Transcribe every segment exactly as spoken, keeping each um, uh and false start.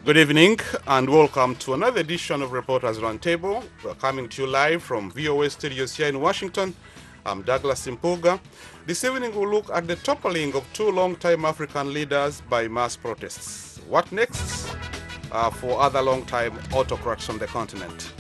Good evening and welcome to another edition of Reporters Roundtable. We're coming to you live from V O A Studios here in Washington. I'm Douglas Impuga. This evening we'll look at the toppling of two long-time African leaders by mass protests. What next uh, for other long-time autocrats on the continent?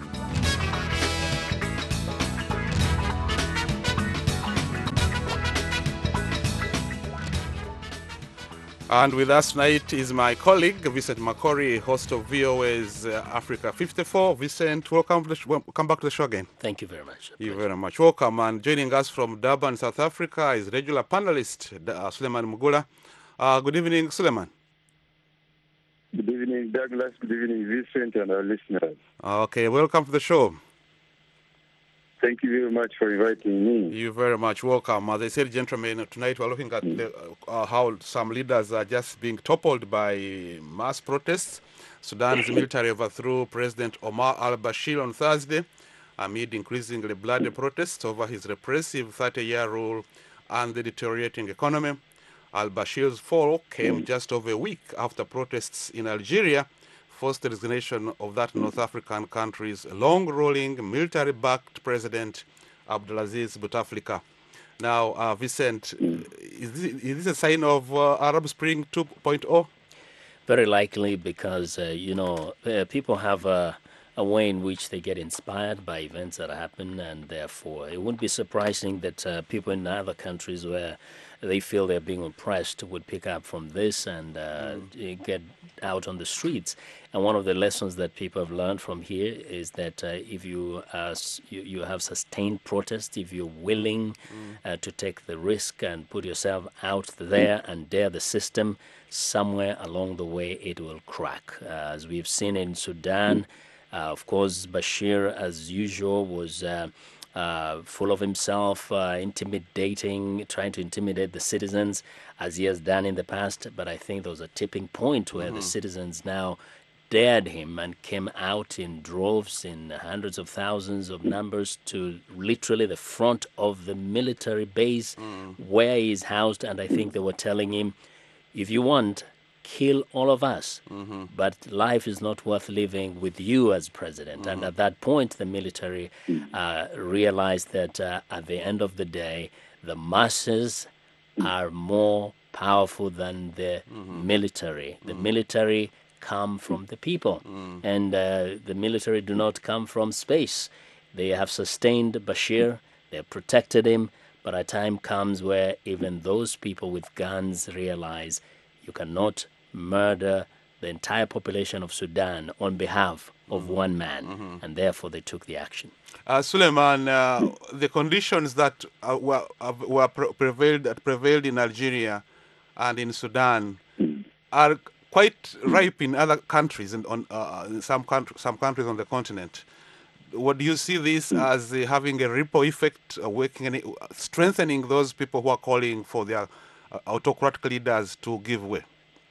And with us tonight is my colleague, Vincent Makori, host of V O A's uh, Africa fifty-four. Vincent, welcome, to the sh- welcome back to the show again. Thank you very much. You're very much welcome. And joining us from Durban, South Africa is regular panelist uh, Suleiman Mugula. Uh, good evening, Suleiman. Good evening, Douglas. Good evening, Vincent, and our listeners. Okay, welcome to the show. Thank you very much for inviting me. You're very much welcome. As I said, gentlemen, tonight we're looking at the, uh, how some leaders are just being toppled by mass protests. Sudan's military overthrew President Omar al-Bashir on Thursday amid increasingly bloody protests over his repressive thirty-year rule and the deteriorating economy. Al-Bashir's fall came just over a week after protests in Algeria forced the resignation of that North African country's long-ruling military-backed president, Abdelaziz Bouteflika. Now, uh, Vincent, is this, is this a sign of uh, Arab Spring two point oh? Very likely because, uh, you know, uh, people have a, a way in which they get inspired by events that happen, and therefore it wouldn't be surprising that uh, people in other countries where they feel they're being oppressed would pick up from this and uh, mm. get out on the streets. And one of the lessons that people have learned from here is that uh, if you, uh, you you have sustained protest, if you're willing mm. uh, to take the risk and put yourself out there and dare the system, somewhere along the way it will crack. Uh, as we've seen in Sudan, uh, of course, Bashir, as usual, was uh, uh, full of himself, uh, intimidating, trying to intimidate the citizens, as he has done in the past. But I think there was a tipping point where mm-hmm. the citizens now dared him and came out in droves, in hundreds of thousands of numbers, to literally the front of the military base mm. where he is housed. And I think they were telling him, if you want, kill all of us. Mm-hmm. But life is not worth living with you as president. Mm-hmm. And at that point, the military uh, realized that uh, at the end of the day, the masses are more powerful than the mm-hmm. military. The mm-hmm. military come from the people. Mm. And uh, the military do not come from space. They have sustained Bashir. They have protected him. But a time comes where even those people with guns realize you cannot murder the entire population of Sudan on behalf of mm-hmm. one man, mm-hmm. and therefore they took the action. Uh, Suleiman, uh, the conditions that uh, were, uh, were prevailed, that prevailed in Algeria and in Sudan are quite ripe in other countries and on uh, in some country, some countries on the continent. What do you see this as uh, having a ripple effect, uh, working any, uh, strengthening those people who are calling for their uh, autocratic leaders to give way?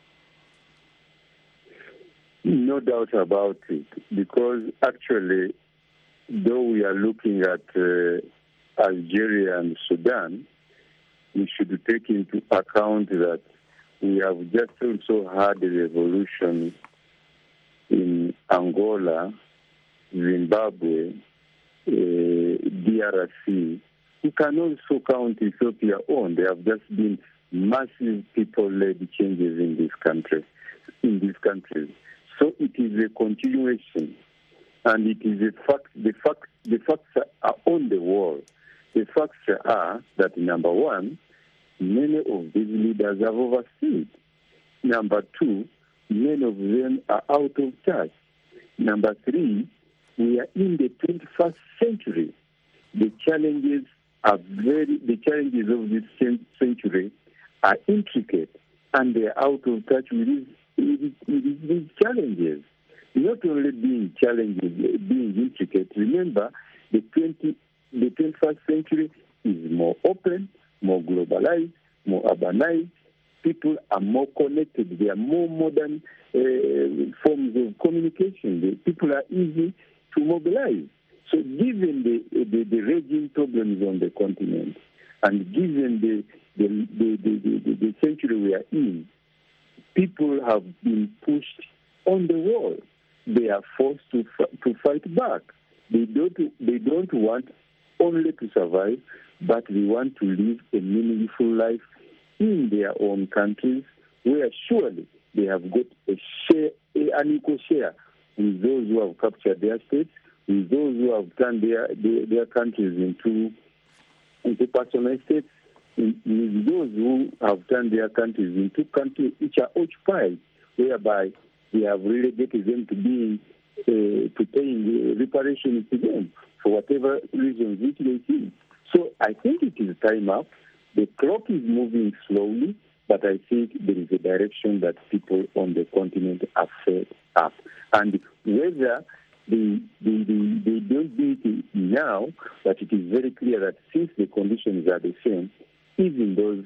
No doubt about it, because actually, though we are looking at uh, Algeria and Sudan, we should take into account that we have just also had a revolution in Angola, Zimbabwe, uh, D R C. We can also count Ethiopia on. There have just been massive people-led changes in this country, in these countries. So it is a continuation, and it is a fact. The fact, the facts are on the wall. The facts are that number one, many of these leaders have overstayed. Number two, many of them are out of touch. Number three, we are in the twenty-first century. The challenges are very, the challenges of this century are intricate, and they are out of touch with these, with these challenges. Not only being challenges, being intricate. Remember, the twenty, the twenty-first century is more open, more globalized, more urbanized. People are more connected. There are more modern uh, forms of communication. The people are easy to mobilize. So given the, the, the raging problems on the continent, and given the the, the, the, the, the century we are in, people have been pushed on the wall. They are forced to to fight back. They don't they don't want only to survive, but they want to live a meaningful life in their own countries, where surely they have got a share, an equal share with those who have captured their states, with those who have turned their their, their countries into into personal states, with those who have turned their countries into countries which are occupied, whereby they have relegated them to being uh, to paying reparations to them for whatever reasons which they see. So I think it is time up. The clock is moving slowly, but I think there is a direction that people on the continent are fed up. And whether they, they, they, they don't do it now, but it is very clear that since the conditions are the same, even those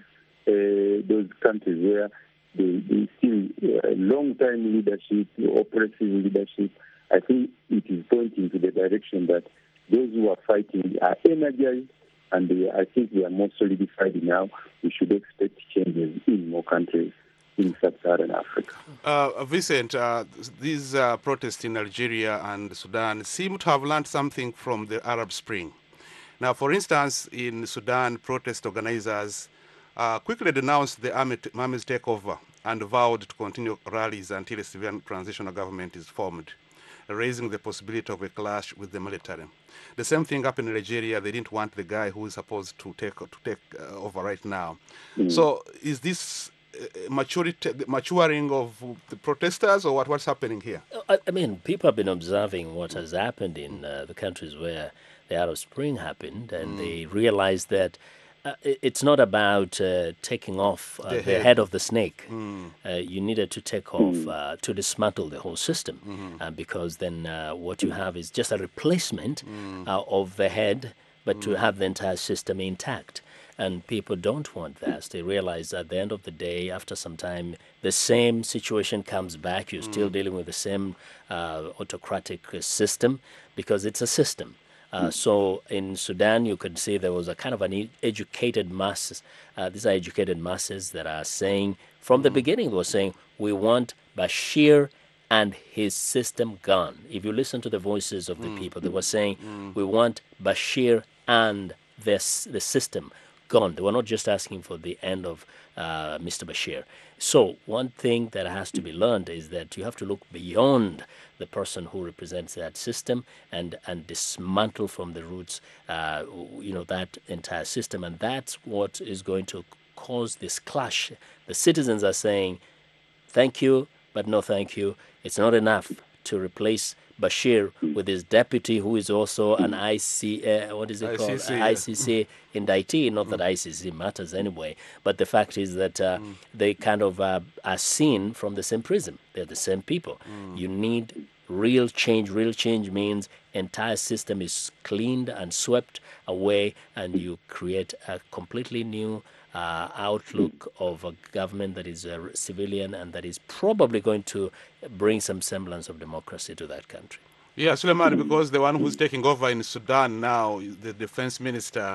uh, those countries where they, they still uh, long-time leadership, oppressive leadership, I think it is pointing to the direction that those who are fighting are energized, and they, I think they are more solidified now. We should expect changes in more countries in sub-Saharan Africa. Uh, Vincent, uh, these uh, protests in Algeria and Sudan seem to have learned something from the Arab Spring. Now, for instance, in Sudan, protest organizers uh, quickly denounced the army t- army's takeover and vowed to continue rallies until a civilian transitional government is formed, raising the possibility of a clash with the military. The same thing happened in Nigeria. They didn't want the guy who is supposed to take to take uh, over right now. Mm. So, is this uh, maturity, maturing of the protesters, or what? What's happening here? I, I mean, people have been observing what has happened in uh, the countries where the Arab Spring happened, and mm. they realized that uh, it's not about uh, taking off uh, the, the head. head of the snake. Mm. Uh, you needed to take off uh, to dismantle the whole system, mm-hmm. uh, because then uh, what you have is just a replacement mm. uh, of the head, but mm. to have the entire system intact. And people don't want that. They realize at the end of the day, after some time, the same situation comes back. You're mm. still dealing with the same uh, autocratic system, because it's a system. Uh, so in Sudan, you could see there was a kind of an educated masses. Uh, these are educated masses that are saying, from the mm. beginning, they were saying, we want Bashir and his system gone. If you listen to the voices of the mm. people, they were saying, mm. we want Bashir and this, the system gone. They were not just asking for the end of uh, Mister Bashir. So one thing that has to be learned is that you have to look beyond the person who represents that system and, and dismantle from the roots, uh, you know, that entire system. And that's what is going to cause this clash. The citizens are saying, thank you, but no thank you. It's not enough to replace Bashir with his deputy, who is also an I C, uh, what is it called? I C C, yeah. I C C indictee. Not that I C C matters anyway, but the fact is that uh, mm. they kind of uh, are seen from the same prism. They're the same people. Mm. You need real change. Real change means entire system is cleaned and swept away, and you create a completely new Uh, outlook of a government that is uh, civilian and that is probably going to bring some semblance of democracy to that country. Yeah, Suleiman, because the one who's taking over in Sudan now, the defense minister,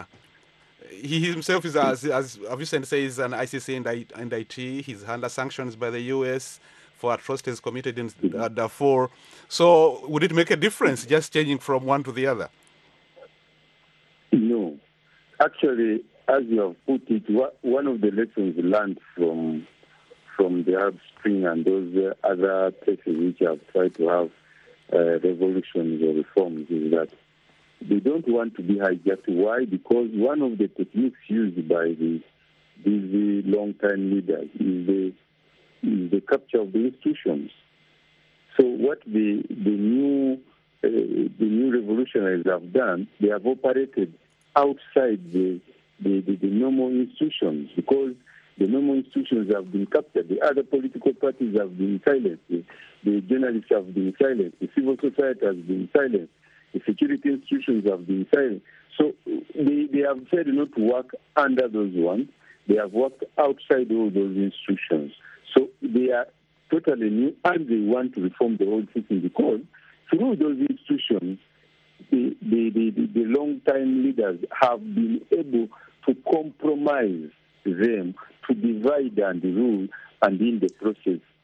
he himself is, as, as Avicent says, an I C C indictee. He's under sanctions by the U S for atrocities committed in uh, Darfur. So would it make a difference just changing from one to the other? No. Actually, as you have put it, one of the lessons learned from from the Arab Spring and those uh, other places which have tried to have uh, revolutions or reforms is that they don't want to be hijacked. Why? Because one of the techniques used by the these long-time leaders is the is the capture of the institutions. So what the the new uh, the new revolutionaries have done, they have operated outside the The, the, the normal institutions, because the normal institutions have been captured. The other political parties have been silenced. The, the journalists have been silenced. The civil society has been silenced. The security institutions have been silenced. So they, they have said not to work under those ones. They have worked outside all those institutions. So they are totally new, and they want to reform the whole system, because through those institutions, the, the, the, the, the long-time leaders have been able to compromise them, to divide and rule, and in the process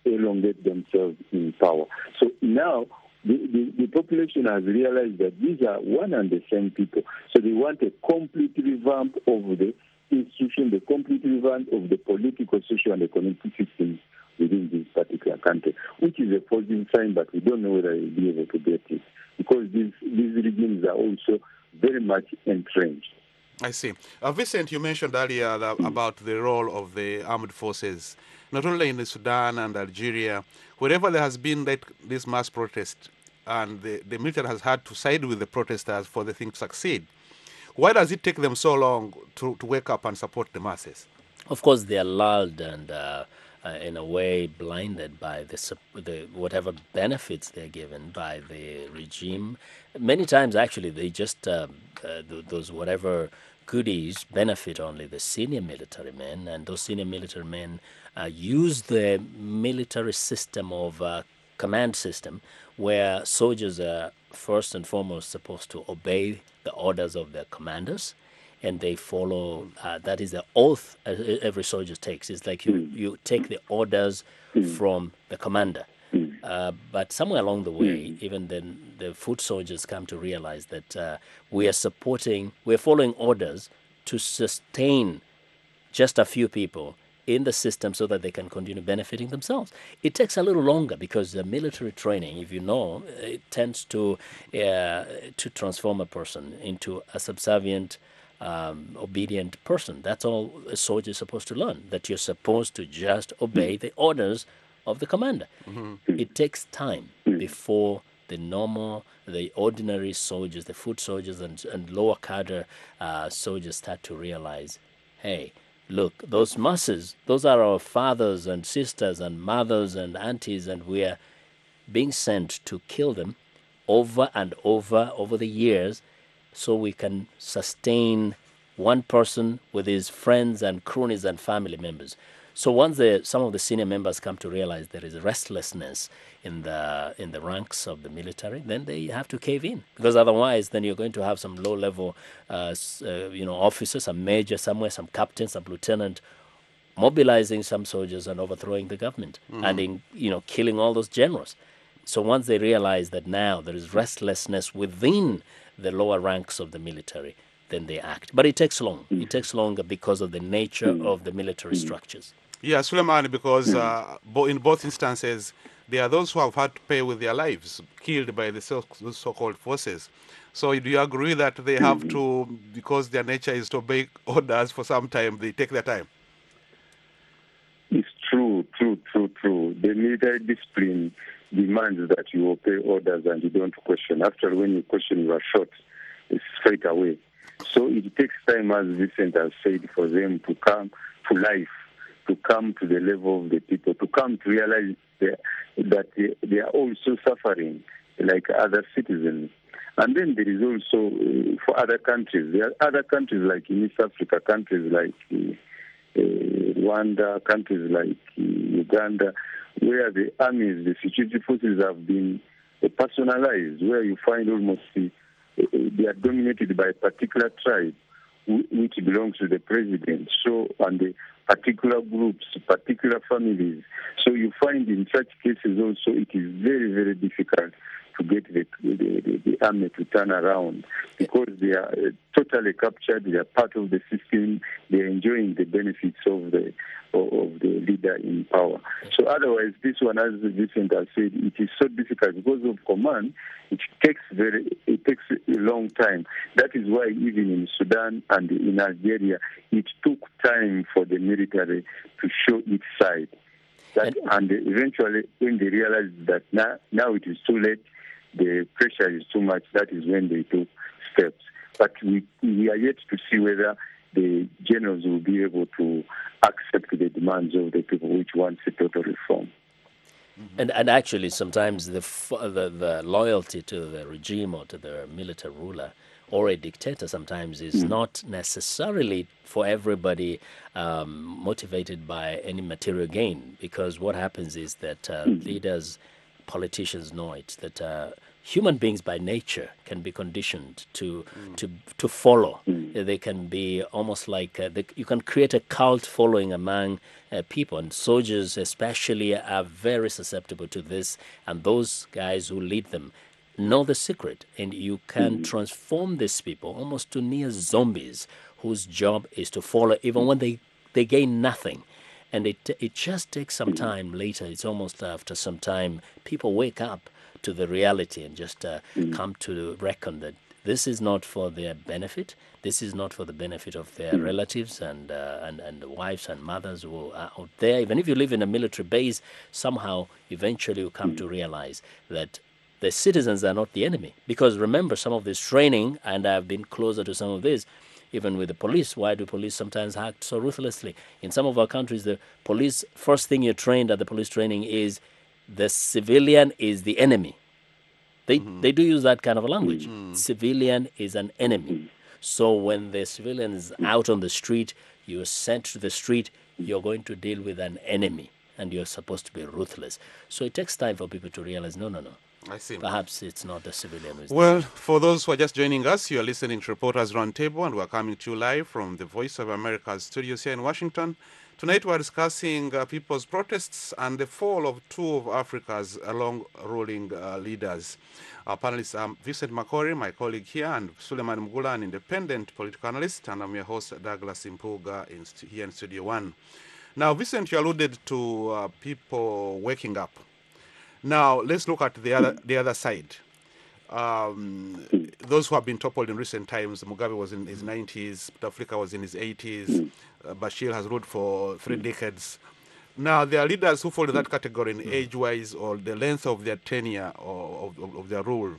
elongate themselves in power. So now the, the, the population has realized that these are one and the same people. So they want a complete revamp of the institution, the complete revamp of the political, social, and economic systems within this particular country, which is a positive sign, but we don't know whether they'll be able to get it, because these, these regimes are also very much entrenched. I see. Uh, Vincent, you mentioned earlier that, mm. about the role of the armed forces, not only in Sudan and Algeria, wherever there has been that, this mass protest, and the, the military has had to side with the protesters for the thing to succeed. Why does it take them so long to, to wake up and support the masses? Of course, they are lulled and, uh, uh, in a way, blinded by the, the whatever benefits they're given by the regime. Many times, actually, they just, uh, uh, those whatever goodies benefit only the senior military men, and those senior military men uh, use the military system of uh, command system, where soldiers are first and foremost supposed to obey the orders of their commanders, and they follow, uh, that is the oath every soldier takes. It's like you, you take the orders from the commander. Uh, but somewhere along the way, even then, the foot soldiers come to realize that uh, we are supporting, we're following orders to sustain just a few people in the system so that they can continue benefiting themselves. It takes a little longer because the military training, if you know, it tends to uh, to transform a person into a subservient, um, obedient person. That's all a soldier is supposed to learn, that you're supposed to just obey the orders of the commander. Mm-hmm. It takes time before the normal, the ordinary soldiers, the foot soldiers and, and lower cadre uh, soldiers start to realize, hey, look, those masses, those are our fathers and sisters and mothers and aunties, and we are being sent to kill them over and over over the years so we can sustain one person with his friends and cronies and family members. So once the, some of the senior members come to realize there is restlessness in the in the ranks of the military, then they have to cave in, because otherwise then you're going to have some low-level uh, uh, you know, officers, some major somewhere, some captain, some lieutenant, mobilizing some soldiers and overthrowing the government, mm-hmm. and in, you know, killing all those generals. So once they realize that now there is restlessness within the lower ranks of the military, then they act. But it takes long. It takes longer because of the nature of the military structures. Yeah, Suleiman, because uh, bo- in both instances, there are those who have had to pay with their lives, killed by the so- so-called forces. So do you agree that they have to, because their nature is to obey orders for some time, they take their time? It's true, true, true, true. The military discipline demands that you obey orders and you don't question. After when you question, you are shot straight away. So it takes time, as Vincent has said, for them to come to life, to come to the level of the people, to come to realize that they, they are also suffering like other citizens. And then there is also, uh, for other countries, there are other countries like in East Africa, countries like uh, uh, Rwanda, countries like uh, Uganda, where the armies, the security forces have been uh, personalized, where you find almost uh, they are dominated by a particular tribe which belongs to the president, so, and the particular groups, particular families. So you find in such cases also it is very, very difficult to get the, the, the, the army to turn around, because they are uh, totally captured, they are part of the system, they are enjoying the benefits of the of the leader in power. So otherwise, this one, as Vincent has said, it is so difficult because of command. It takes very, it takes a long time. That is why even in Sudan and in Algeria, it took time for the military to show its side. That, and eventually, when they realized that now, now it is too late, the pressure is too much, that is when they took steps. But we, we are yet to see whether the generals will be able to accept the demands of the people which want a total reform. Mm-hmm. And and actually, sometimes the, the the loyalty to the regime or to the military ruler or a dictator sometimes is mm-hmm. not necessarily for everybody um, motivated by any material gain, because what happens is that uh, mm-hmm. leaders, politicians know it, that uh, human beings by nature can be conditioned to mm. to to follow. Mm. Uh, They can be almost like uh, they, you can create a cult following among uh, people, and soldiers especially are very susceptible to this. And those guys who lead them know the secret, and you can transform these people almost to near zombies whose job is to follow even when they, they gain nothing. And it it just takes some time later. It's almost after some time people wake up to the reality and just uh, come to reckon that this is not for their benefit. This is not for the benefit of their relatives and uh, and and the wives and mothers who are out there. Even if you live in a military base, somehow eventually you come to realize that the citizens are not the enemy. Because remember, some of this training, and I've been closer to some of this, even with the police. Why do police sometimes act so ruthlessly? In some of our countries, the police, first thing you're trained at the police training is the civilian is the enemy. They, mm-hmm. they do use that kind of language. Mm-hmm. Civilian is an enemy. So when the civilian is out on the street, you're sent to the street, you're going to deal with an enemy, and you're supposed to be ruthless. So it takes time for people to realize, no, no, no. I see. Perhaps it's not the civilian who is Well, the for those who are just joining us, you are listening to Reporters Roundtable, and we're coming to you live from the Voice of America's studios here in Washington. Tonight we're discussing uh, people's protests and the fall of two of Africa's long-ruling uh, leaders. Our panelists are Vincent Makori, my colleague here, and Suleiman Mgula, an independent political analyst, and I'm your host, Douglas Impuga, in st- here in Studio One. Now, Vincent, you alluded to uh, people waking up. Now, let's look at the other the other side. Um, those who have been toppled in recent times, Mugabe was in his nineties, Bouteflika was in his eighties, uh, Bashir has ruled for three decades. Now, there are leaders who fall in that category in age-wise or the length of their tenure or of, of their rule.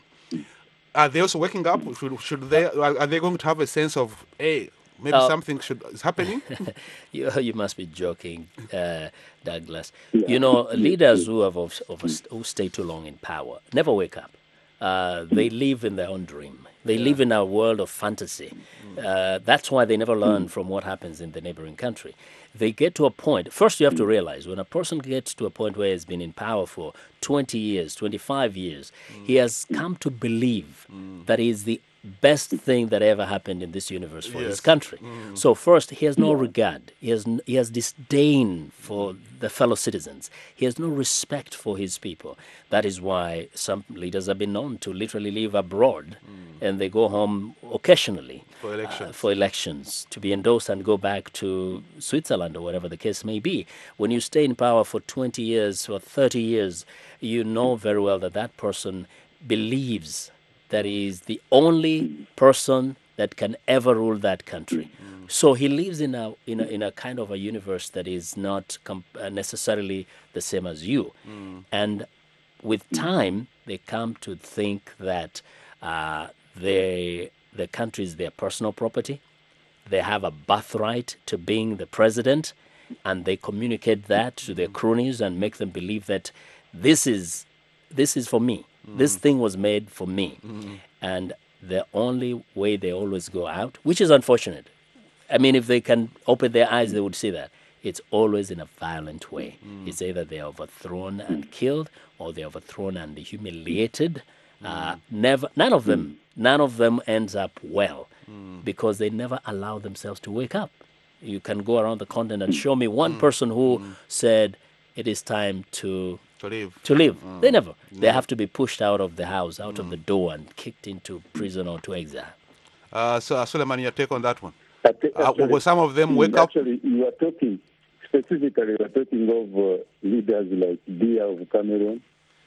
Are they also waking up? Should, should they? Are they going to have a sense of, hey, maybe Uh, something should is happening? you, you must be joking, uh, Douglas. You know, leaders who have of, of, who stay too long in power never wake up. Uh, they live in their own dream. They live in a world of fantasy. Uh, that's why they never learn from what happens in the neighboring country. They get to a point. First, you have to realize when a person gets to a point where he's been in power for twenty years, twenty-five years, he has come to believe that he is the best thing that ever happened in this universe for his Yes. country. So first, he has no regard. He has n- he has disdain for the fellow citizens. He has no respect for his people. That is why some leaders have been known to literally live abroad, and they go home occasionally For elections. uh, for elections to be endorsed and go back to Switzerland or whatever the case may be. When you stay in power for twenty years or thirty years, you know very well that that person believes that he is the only person that can ever rule that country. So he lives in a, in a in a kind of a universe that is not com- uh, necessarily the same as you. And with time, they come to think that uh, they, the country is their personal property. They have a birthright to being the president, and they communicate that to their cronies and make them believe that this is this is for me. This thing was made for me. And the only way they always go out, which is unfortunate. I mean, if they can open their eyes, they would see that. It's always in a violent way. It's either they're overthrown and killed, or they're overthrown and humiliated. Uh, never, none of them, none of them ends up well, because they never allow themselves to wake up. You can go around the continent and show me one person who said it is time to To live. to live. They never. They have to be pushed out of the house, out of the door, and kicked into prison or to exile. Uh, so, uh, Suleiman, your take on that one? I think Uh, actually- will some of them wake up? Actually, you are talking, specifically, you are talking of uh, leaders like Biya of Cameroon,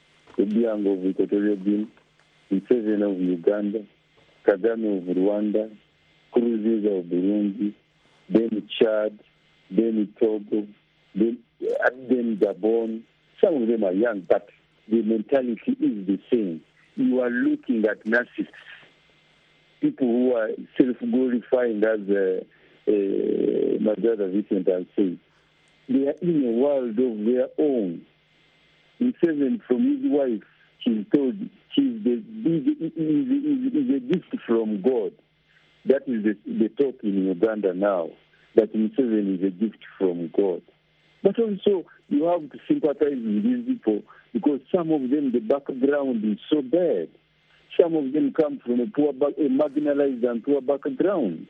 Obiang of Equatorial Guinea, Museveni of Uganda, Kagame of Rwanda, Nkurunziza of Burundi, then Chad, then Togo, then, uh, then Gabon. Some of them are young, but the mentality is the same. You are looking at narcissists, people who are self-glorifying, as uh, uh, my brother Vincent has said. They are in a world of their own. Museveni, from his wife, she's told she's the, is, is, is a gift from God. That is the, the talk in Uganda now, that Museveni is a gift from God. But also, you have to sympathize with these people, because some of them, the background is so bad. Some of them come from a poor, back, a marginalized and poor background.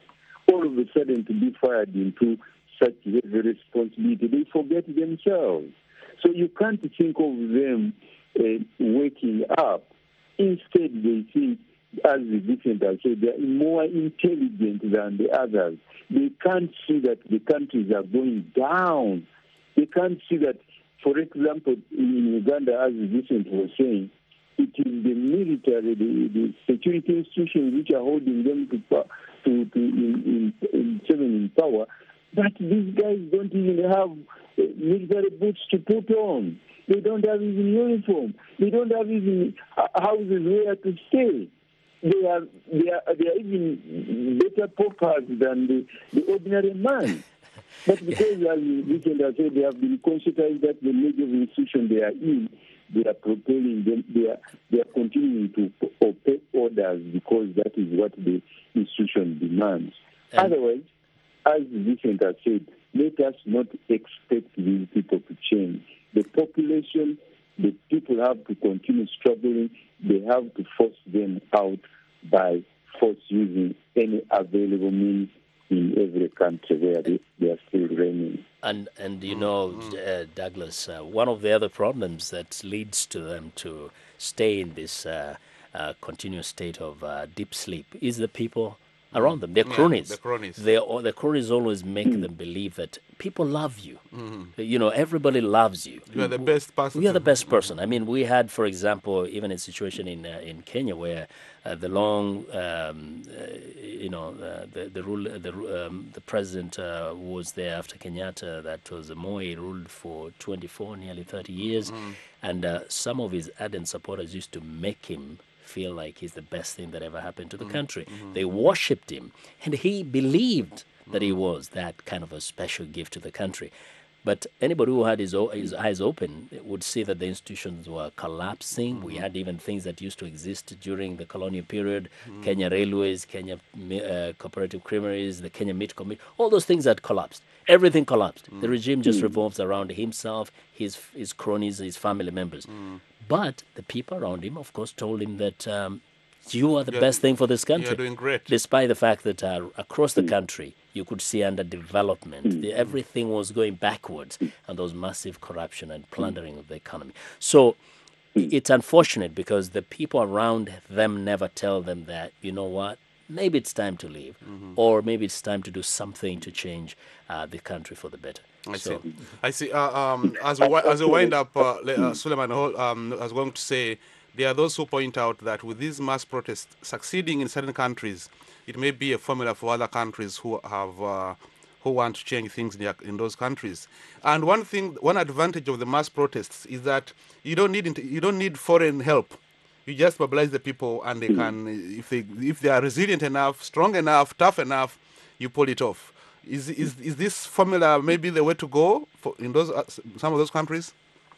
all of a sudden to be fired into such heavy responsibility. They forget themselves. So you can't think of them uh, waking up. Instead, they think, as the defendant has said, they are more intelligent than the others. They can't see that the countries are going down. They can't see that, for example, in Uganda, as the defendant was saying, it is the military, the, the security institutions which are holding them to, to, to in, in, in, in power. But these guys don't even have uh, military boots to put on. They don't have even uniform. They don't have even houses where to stay. They are they are they are even better paupers than the, the ordinary man. But because, as Vincent has said, they have been conscientized that the level of institution they are in, they are propelling them. They are they are continuing to obey orders because that is what the institution demands. And otherwise, as Vincent has said, let us not expect these people to change. The population, the people have to continue struggling. They have to force them out by force using any available means in every country where they, they are still reigning. And, and you know, uh, Douglas, uh, one of the other problems that leads to them to stay in this uh, uh, continuous state of uh, deep sleep is the people around them. They're cronies. Yeah, the cronies. They the cronies always make mm. them believe that people love you. Mm-hmm. You know, everybody loves you. You are the best person. You are the best person. I mean, we had, for example, even a situation in uh, in Kenya where uh, the long, um, uh, you know, uh, the the rule, the um, the president uh, was there after Kenyatta. That was Moi ruled for twenty-four, nearly thirty years, mm. and uh, some of his ardent supporters used to make him feel like he's the best thing that ever happened to the mm-hmm. country. Mm-hmm. They worshipped him, and he believed that he was that kind of a special gift to the country. But anybody who had his, o- his eyes open would see that the institutions were collapsing. Mm-hmm. We had even things that used to exist during the colonial period, mm-hmm. Kenya Railways, Kenya uh, Cooperative Creameries, the Kenya Meat Committee, all those things had collapsed. Everything collapsed. Mm-hmm. The regime just revolves around himself, his his cronies, his family members. Mm-hmm. But the people around him, of course, told him that um, you are the you're, best thing for this country. You're doing great. Despite the fact that uh, across the country, you could see underdevelopment. The, everything was going backwards, and there was massive corruption and plundering of the economy. So it's unfortunate because the people around them never tell them that, you know what, maybe it's time to leave, mm-hmm. or maybe it's time to do something to change uh, the country for the better. I so, see. I see. Uh, um, as we as we wind up, uh, uh, Suleiman um, I was going to say there are those who point out that with these mass protests succeeding in certain countries, it may be a formula for other countries who have uh, who want to change things in, in those countries. And one thing, one advantage of the mass protests is that you don't need you don't need foreign help. You just mobilize the people, and they can, if they if they are resilient enough, strong enough, tough enough, you pull it off. Is is is this formula maybe the way to go for in those uh, some of those countries?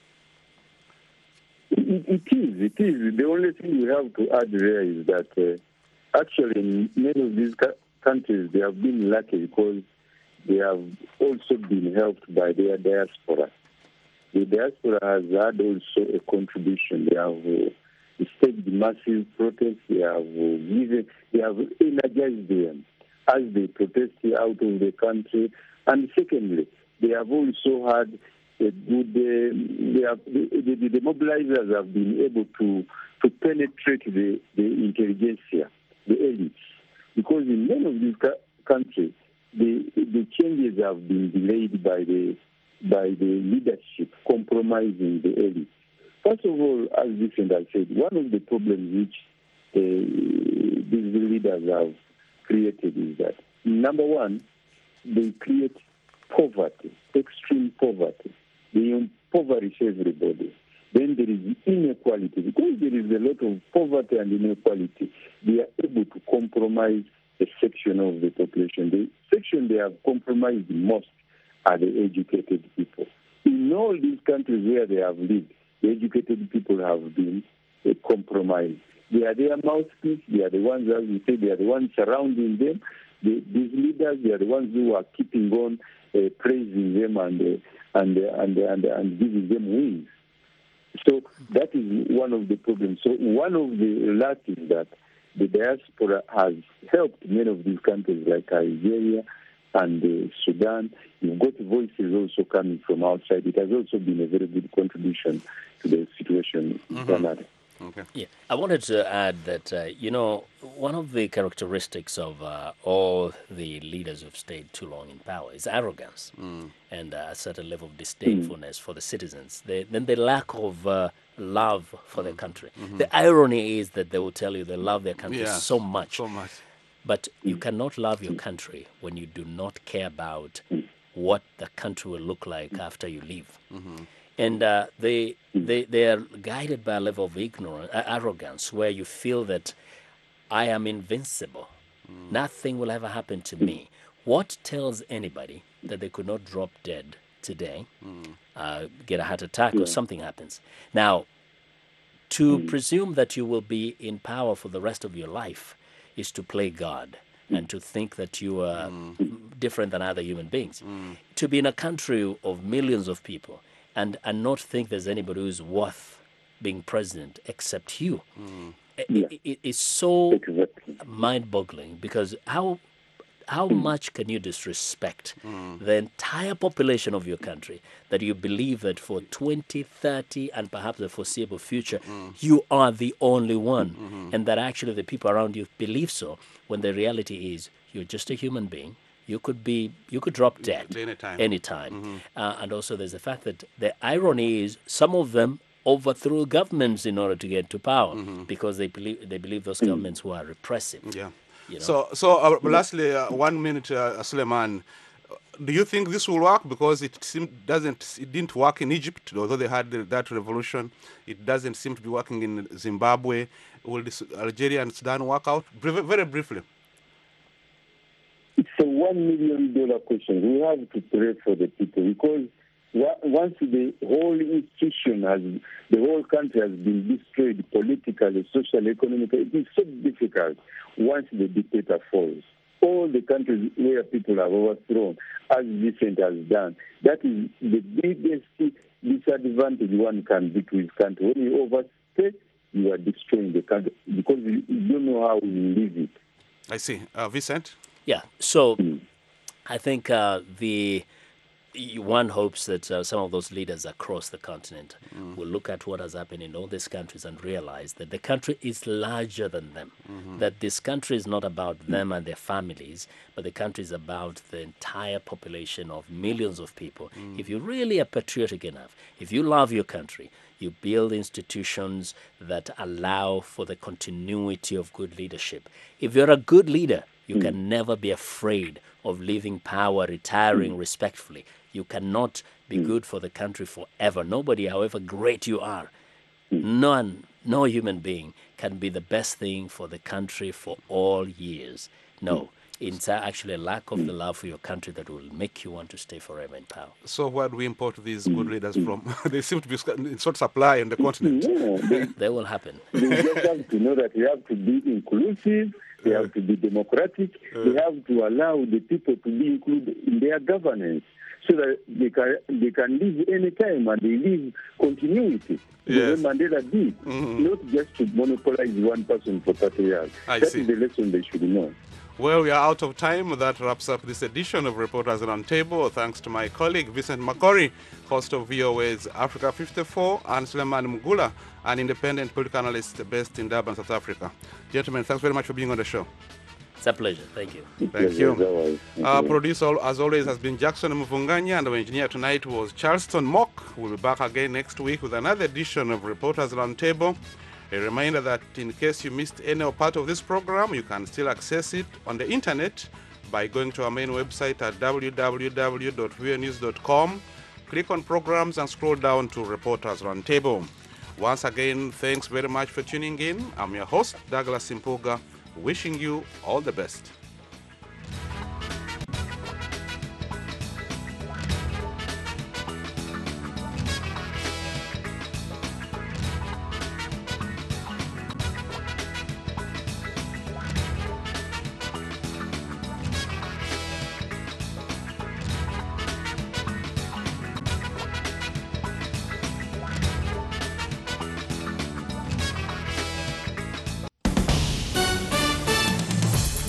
It, it is. It is. The only thing we have to add there is that uh, actually in many of these ca- countries they have been lucky because they have also been helped by their diaspora. The diaspora has had also a contribution. They have uh, staged massive protests. They have uh, given. They have energized them as they protest out of the country. And secondly, they have also had a good, uh, they have, the, the, the mobilizers have been able to, to penetrate the, the intelligentsia, the elites. Because in many of these ca- countries, the, the changes have been delayed by the, by the leadership compromising the elites. First of all, as Vincent has said, one of the problems which uh, these leaders have created is that, number one, they create poverty, extreme poverty. They impoverish everybody. Then there is inequality. Because there is a lot of poverty and inequality, they are able to compromise a section of the population. The section they have compromised the most are the educated people. In all these countries where they have lived, the educated people have been uh, compromised. They are their mouthpiece. They are the ones, as we say, they are the ones surrounding them. The, these leaders, they are the ones who are keeping on uh, praising them and, uh, and, uh, and, uh, and, uh, and giving them wings. So that is one of the problems. So one of the last is that the diaspora has helped many of these countries like Algeria and uh, Sudan. You've got voices also coming from outside. It has also been a very good contribution to the situation in Canada. Okay. Yeah, I wanted to add that, uh, you know, one of the characteristics of uh, all the leaders of state too long in power is arrogance and uh, a certain level of disdainfulness for the citizens. They, then the lack of uh, love for their country. The irony is that they will tell you they love their country Yes, so much. So much. But you cannot love your country when you do not care about what the country will look like after you leave. And uh, they, they, they are guided by a level of ignorance, uh, arrogance, where you feel that I am invincible. Nothing will ever happen to me. What tells anybody that they could not drop dead today, uh, get a heart attack, or something happens? Now, to presume that you will be in power for the rest of your life is to play God and to think that you are different than other human beings. To be in a country of millions of people and, and not think there's anybody who's worth being president except you. Yeah. It, it, it's so Exactly. mind-boggling because how how much can you disrespect the entire population of your country that you believe that for twenty, thirty, and perhaps the foreseeable future, you are the only one, and that actually the people around you believe so, when the reality is you're just a human being. You could be, you could drop dead Anytime. anytime. Uh, and also there's the fact that the irony is some of them overthrew governments in order to get to power because they believe they believe those governments were repressive. Yeah. You know? So, so uh, lastly, uh, one minute, uh, Suleiman. Do you think this will work? Because it seem, doesn't, it didn't work in Egypt, although they had the, that revolution. It doesn't seem to be working in Zimbabwe. Will this Algeria and Sudan work out? Very, very briefly. It's a one million dollar question. We have to pray for the people because once the whole institution has, the whole country has been destroyed politically, socially, economically, it is so difficult once the dictator falls. All the countries where people have overthrown, as Vicent has done, that is the biggest disadvantage one can be to his country. When you overstay, you are destroying the country because you don't know how you live it. I see. Uh, Vicent? Yeah. So I think uh, the one hopes that uh, some of those leaders across the continent mm. will look at what has happened in all these countries and realize that the country is larger than them, mm-hmm. that this country is not about them and their families, but the country is about the entire population of millions of people. Mm. If you really are patriotic enough, if you love your country, you build institutions that allow for the continuity of good leadership. If you're a good leader, you mm. can never be afraid of leaving power, retiring mm. respectfully. You cannot be mm. good for the country forever. Nobody, however great you are, mm. none, no human being can be the best thing for the country for all years. No, mm. it's actually a lack of mm. the love for your country that will make you want to stay forever in power. So where do we import these good leaders from? They seem to be in short supply on the continent. No, they, they will happen. They just have to know that you have to be inclusive. They have to be democratic. Uh, they have to allow the people to be included in their governance so that they can they can live any time and they live continuity. Yes. The way Mandela did, mm-hmm. not just to monopolize one person for thirty years. I that see. is the lesson they should know. Well, we are out of time. That wraps up this edition of Reporters Roundtable. Thanks to my colleague, Vicent Makori, host of V O A's Africa fifty-four, and Suleiman Mugula, an independent political analyst based in Durban, South Africa. Gentlemen, thanks very much for being on the show. It's a pleasure. Thank you. Thank Thank you. you. Our producer, as always, has been Jackson Mvunganya, and our engineer tonight was Charleston Mock. We'll be back again next week with another edition of Reporters Roundtable. A reminder that in case you missed any part of this program, you can still access it on the internet by going to our main website at w w w dot v o news dot com. Click on programs and scroll down to Reporters Roundtable. Once again, thanks very much for tuning in. I'm your host, Douglas Simpoga, wishing you all the best.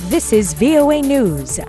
This is V O A News.